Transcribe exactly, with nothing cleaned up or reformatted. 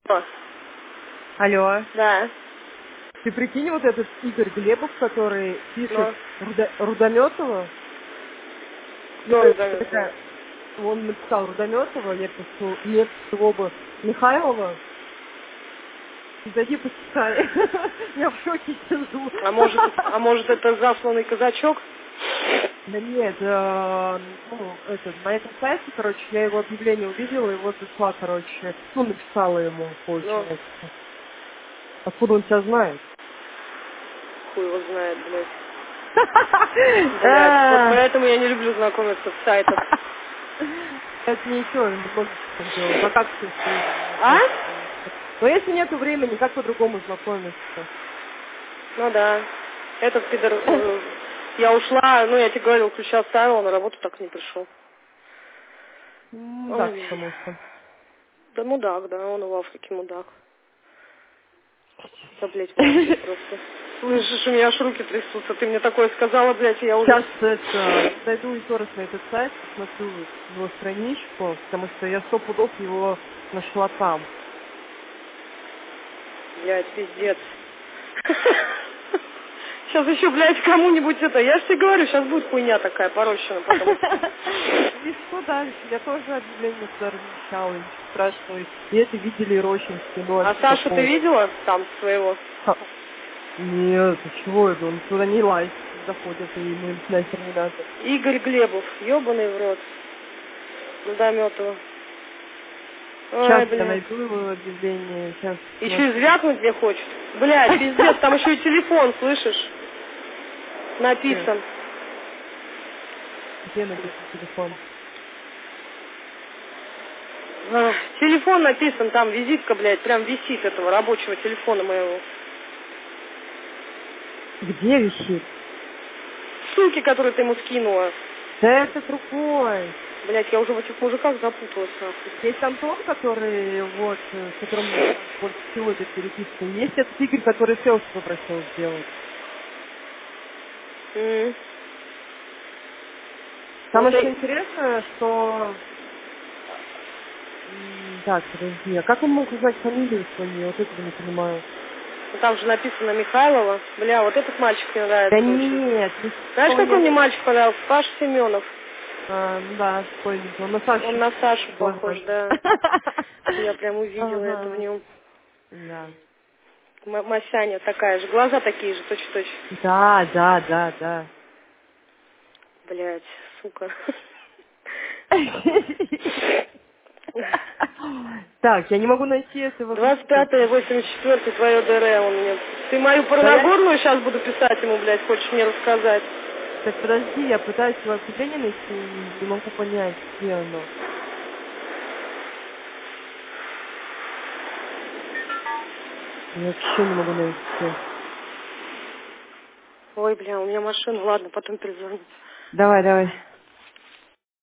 О. Алло. Да. Ты прикинь, вот этот Игорь Глебов, который пишет Но. Руда... Рудометова. Кто Ну, Рудометова? такая... Он написал Рудометова, я пишу, нет, его бы Михайлова. Зайди почитай. Я в шоке сижу. А может, а может это засланный казачок? Да нет, э, ну, это, моя красавица, короче, я его объявление увидела, его зашла, короче, ну, написала ему, Ну, получается. Откуда он тебя знает? хуй его знает, блядь. Блядь, вот поэтому я не люблю знакомиться в сайтах. Это ничего, много чего делать. А как ты с временем? А? Но если нету времени, как по-другому знакомиться? Ну да. Этот пидор... э, Я ушла, ну я тебе говорил, ключи оставила, на работу так и не пришел. Ну, да, Ой. потому что. Да мудак, да, он в Африке мудак. Да, блядь, вообще просто. Слышишь, у меня аж руки трясутся. Ты мне такое сказала, блядь, и я уже... Сейчас это, зайду еще раз на этот сайт, посмотрю его страничку, потому что я сто пудов его нашла там. Блядь, пиздец. Сейчас еще, блядь, кому-нибудь это... Я же тебе говорю, сейчас будет хуйня такая порощена потом. И что дальше? Я тоже объявление туда размещала, и спрашиваю, и это видели Рощинский, ну а А что Сашу ты такого? видела там своего? Ха. Нет, ты чего это? Он туда не лазит, не заходит, и ему им нахер не надо. Игорь Глебов, ебаный в рот. Рудометова. Ой, Сейчас я блядь. найду его объявление, сейчас Еще и посмотрю. звякнуть мне хочет. Блядь, пиздец, там еще и телефон, слышишь? Где? Написан. Где написан телефон? А, телефон написан, там визитка, блядь, прям висит этого рабочего телефона моего. Где висит? Ссылки, которые ты ему скинула. Да это другой. Блядь, я уже в этих мужиках запуталась, нахуй. Есть Антон, который, вот, э, с которым мы больше всего это переписываем. Есть этот Игорь, который селфи попросил сделать. М. Вот Самое что и... интересное, что... м, Так, подожди, а как он мог узнать фамилию свою? Я вот этого не понимаю. Ну, там же написано Михайлова. Бля, вот этот мальчик мне Да нравится очень. нет, Знаешь, никто какой не... мне мальчик понравился? Паша Семенов. А, ну да, школьник. Он на Он Сашу на Сашу похож, глаза. да. Я прям увидела это в Ага. нем. Да. М- Масяня такая же, глаза такие же, точь-в-точь. Да, да, да, да. Блядь, сука. Так, я не могу найти этого двадцать Глеба. пятое, восемьдесят четвёртое, твое ДР он мне. Ты мою Да я... порногорную сейчас буду писать ему, блядь, хочешь мне рассказать? Так, подожди, я пытаюсь его объявление найти, и не могу понять, где оно. Я вообще не могу найти. Ой, бля, у меня машина, ладно, потом перезвоню. Давай, давай.